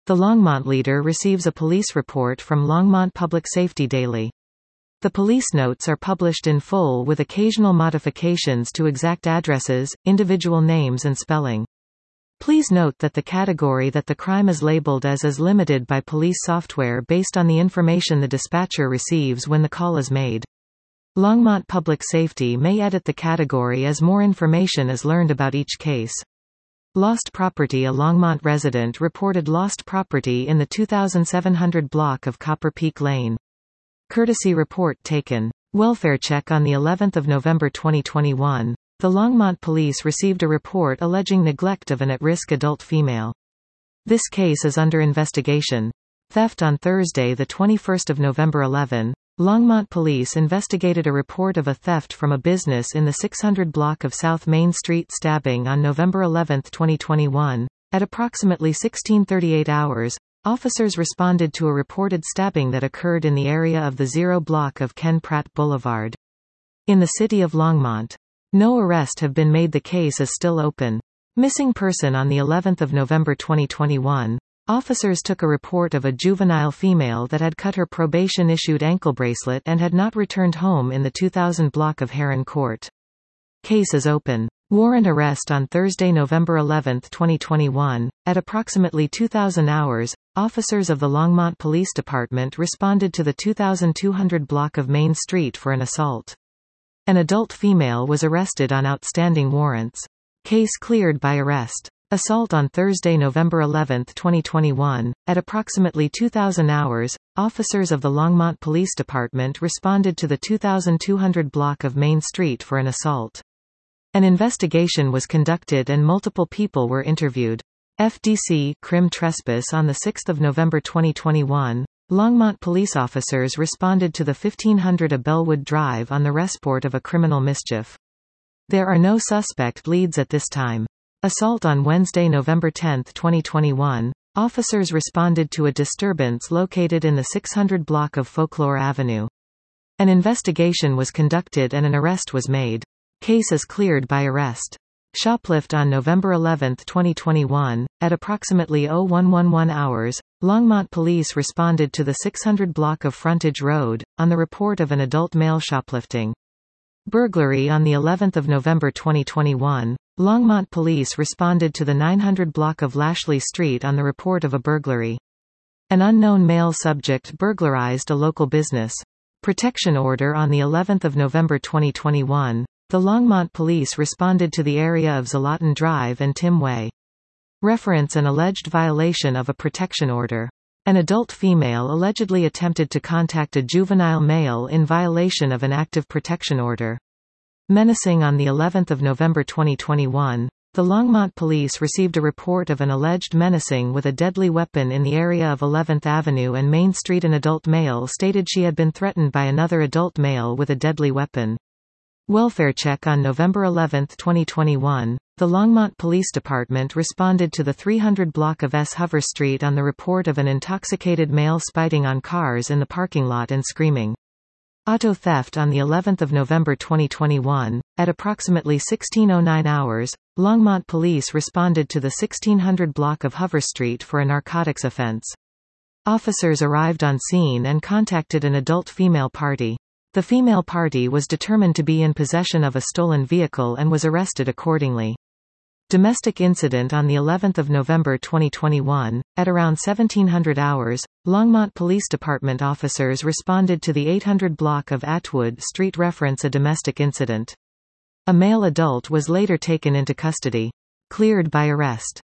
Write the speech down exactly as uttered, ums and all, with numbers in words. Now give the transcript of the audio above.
The Longmont leader receives a police report from Longmont Public Safety Daily. The police notes are published in full with occasional modifications to exact addresses, individual names and spelling. Please note that the category that the crime is labeled as is limited by police software based on the information the dispatcher receives when the call is made. Longmont Public Safety may edit the category as more information is learned about each case. Lost property. A Longmont resident reported lost property in the two thousand seven hundred block of Copper Peak Lane. Courtesy report taken. Welfare check. On the eleventh of November twenty twenty-one, the Longmont police received a report alleging neglect of an at-risk adult female. This case is under investigation. Theft. On Thursday the twenty-first of November eleven, Longmont police investigated a report of a theft from a business in the six hundred block of South Main Street. Stabbing. On November eleventh twenty twenty-one, at approximately sixteen thirty-eight hours, officers responded to a reported stabbing that occurred in the area of the Zero block of Ken Pratt Boulevard in the city of Longmont. No arrest have been made. The case is still open. Missing person. On the eleventh of November twenty twenty-one, officers took a report of a juvenile female that had cut her probation-issued ankle bracelet and had not returned home in the two thousand block of Heron Court. Case is open. Warrant arrest. On Thursday, November eleventh twenty twenty-one, at approximately two thousand hours, officers of the Longmont Police Department responded to the two thousand two hundred block of Main Street for an assault. An adult female was arrested on outstanding warrants. Case cleared by arrest. Assault. On Thursday, November eleventh twenty twenty-one, at approximately two thousand hours, officers of the Longmont Police Department responded to the two thousand two hundred block of Main Street for an assault. An investigation was conducted and multiple people were interviewed. F D C Crim Trespass. On the sixth of November twenty twenty-one, Longmont police officers responded to the fifteen hundred a Bellwood Drive on the report of a criminal mischief. There are no suspect leads at this time. Assault. On Wednesday, November tenth twenty twenty-one, officers responded to a disturbance located in the six hundred block of Folklore Avenue. An investigation was conducted and an arrest was made. Case is cleared by arrest. Shoplift. On November eleventh twenty twenty-one, at approximately oh one eleven hours, Longmont police responded to the six hundred block of Frontage Road, on the report of an adult male shoplifting. Burglary. On the eleventh of November twenty twenty-one, Longmont police responded to the nine hundred block of Lashley Street on the report of a burglary. An unknown male subject burglarized a local business. Protection order. On the eleventh of November twenty twenty-one, the Longmont police responded to the area of Zoloton Drive and Tim Way. Reference: an alleged violation of a protection order. An adult female allegedly attempted to contact a juvenile male in violation of an active protection order. Menacing. On the eleventh of November twenty twenty-one, the Longmont police received a report of an alleged menacing with a deadly weapon in the area of eleventh Avenue and Main Street. An adult male stated she had been threatened by another adult male with a deadly weapon. Welfare check. On November eleventh twenty twenty-one, the Longmont Police Department responded to the three hundred block of S. Hover Street on the report of an intoxicated male spitting on cars in the parking lot and screaming. Auto theft. On the eleventh of November twenty twenty-one, at approximately sixteen oh nine hours, Longmont police responded to the sixteen hundred block of Hover Street for a narcotics offense. Officers arrived on scene and contacted an adult female party. The female party was determined to be in possession of a stolen vehicle and was arrested accordingly. Domestic incident. On the eleventh of November twenty twenty-one, at around seventeen hundred hours, Longmont Police Department officers responded to the eight hundred block of Atwood Street. Reference: a domestic incident. A male adult was later taken into custody. Cleared by arrest.